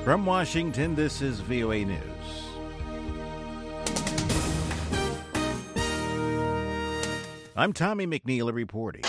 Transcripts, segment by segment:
From Washington, this is VOA News. I'm Tommy McNeil reporting.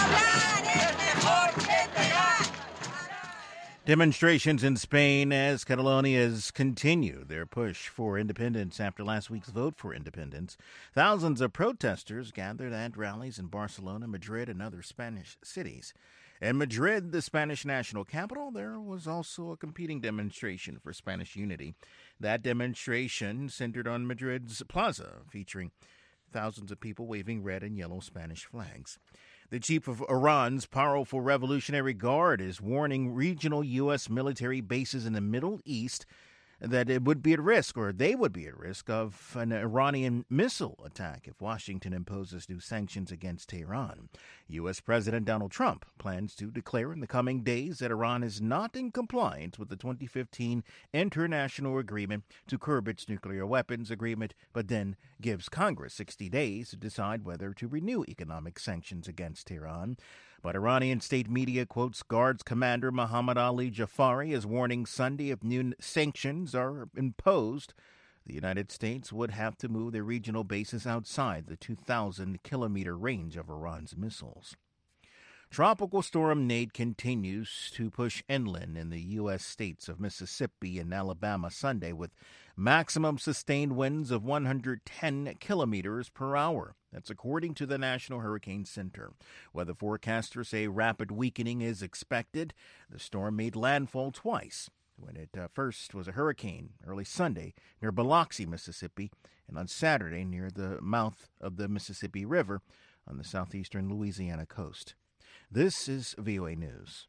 Demonstrations in Spain as Catalonians continue their push for independence after last week's vote for independence. Thousands of protesters gathered at rallies in Barcelona, Madrid, and other Spanish cities. In Madrid, the Spanish national capital, there was also a competing demonstration for Spanish unity. That demonstration centered on Madrid's plaza, featuring thousands of people waving red and yellow Spanish flags. The chief of Iran's powerful Revolutionary Guard is warning regional U.S. military bases in the Middle East that it would be at risk, or they would be at risk, of an Iranian missile attack if Washington imposes new sanctions against Tehran. U.S. President Donald Trump plans to declare in the coming days that Iran is not in compliance with the 2015 international agreement to curb its nuclear weapons agreement, but then gives Congress 60 days to decide whether to renew economic sanctions against Tehran. But Iranian state media quotes Guards Commander Mohammad Ali Jafari as warning Sunday if new sanctions are imposed, the United States would have to move their regional bases outside the 2,000-kilometer range of Iran's missiles. Tropical Storm Nate continues to push inland in the U.S. states of Mississippi and Alabama Sunday with maximum sustained winds of 110 kilometers per hour. That's according to the National Hurricane Center. Weather forecasters say rapid weakening is expected. The storm made landfall twice, when it first was a hurricane early Sunday near Biloxi, Mississippi, and on Saturday near the mouth of the Mississippi River on the southeastern Louisiana coast. This is VOA News.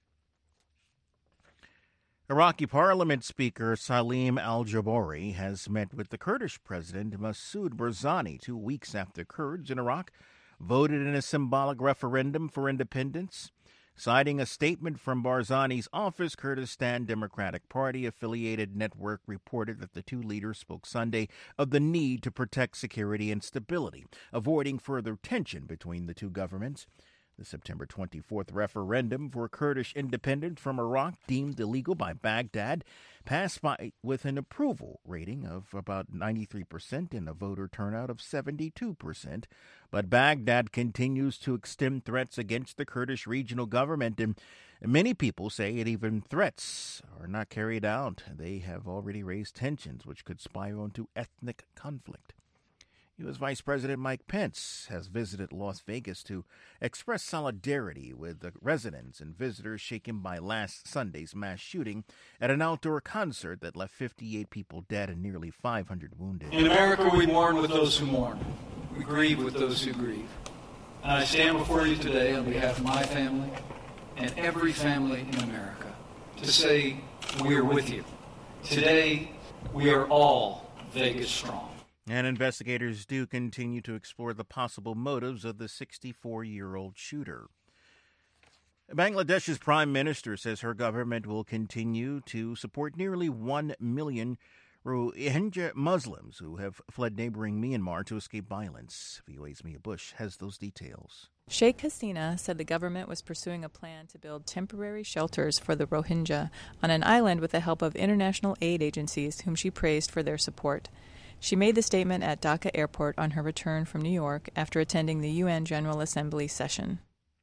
Iraqi Parliament Speaker Salim al-Jabouri has met with the Kurdish President Masoud Barzani 2 weeks after Kurds in Iraq voted in a symbolic referendum for independence. Citing a statement from Barzani's office, Kurdistan Democratic Party-affiliated network reported that the two leaders spoke Sunday of the need to protect security and stability, avoiding further tension between the two governments. The September 24th referendum for Kurdish independence from Iraq, deemed illegal by Baghdad, passed by with an approval rating of about 93% and a voter turnout of 72%. But Baghdad continues to extend threats against the Kurdish regional government, and many people say it even threats are not carried out. They have already raised tensions which could spiral into ethnic conflict. U.S. Vice President Mike Pence has visited Las Vegas to express solidarity with the residents and visitors shaken by last Sunday's mass shooting at an outdoor concert that left 58 people dead and nearly 500 wounded. In America, we mourn with those who mourn. We grieve with those who grieve. And I stand before you today on behalf of my family and every family in America to say we are with you. Today, we are all Vegas strong. And investigators do continue to explore the possible motives of the 64-year-old shooter. Bangladesh's prime minister says her government will continue to support nearly 1 million Rohingya Muslims who have fled neighboring Myanmar to escape violence. VOA's Mia Bush has those details. Sheikh Hasina said the government was pursuing a plan to build temporary shelters for the Rohingya on an island with the help of international aid agencies, whom she praised for their support. She made the statement at Dhaka Airport on her return from New York after attending the UN General Assembly session.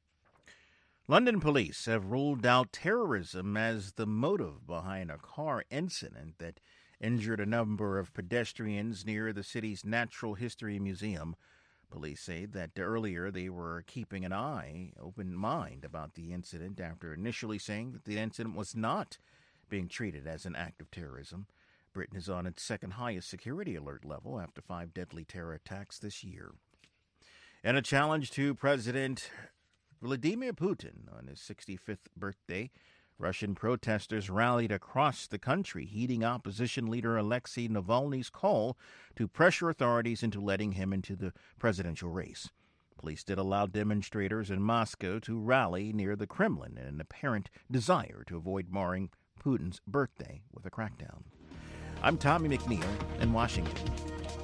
London police have ruled out terrorism as the motive behind a car incident that injured a number of pedestrians near the city's Natural History Museum. Police say that earlier they were keeping an open mind about the incident after initially saying that the incident was not being treated as an act of terrorism. Britain is on its second highest security alert level after 5 deadly terror attacks this year. And a challenge to President Vladimir Putin on his 65th birthday, Russian protesters rallied across the country, heeding opposition leader Alexei Navalny's call to pressure authorities into letting him into the presidential race. Police did allow demonstrators in Moscow to rally near the Kremlin in an apparent desire to avoid marring Putin's birthday with a crackdown. I'm Tommy McNeil in Washington.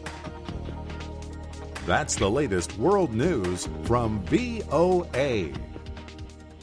That's the latest world news from VOA.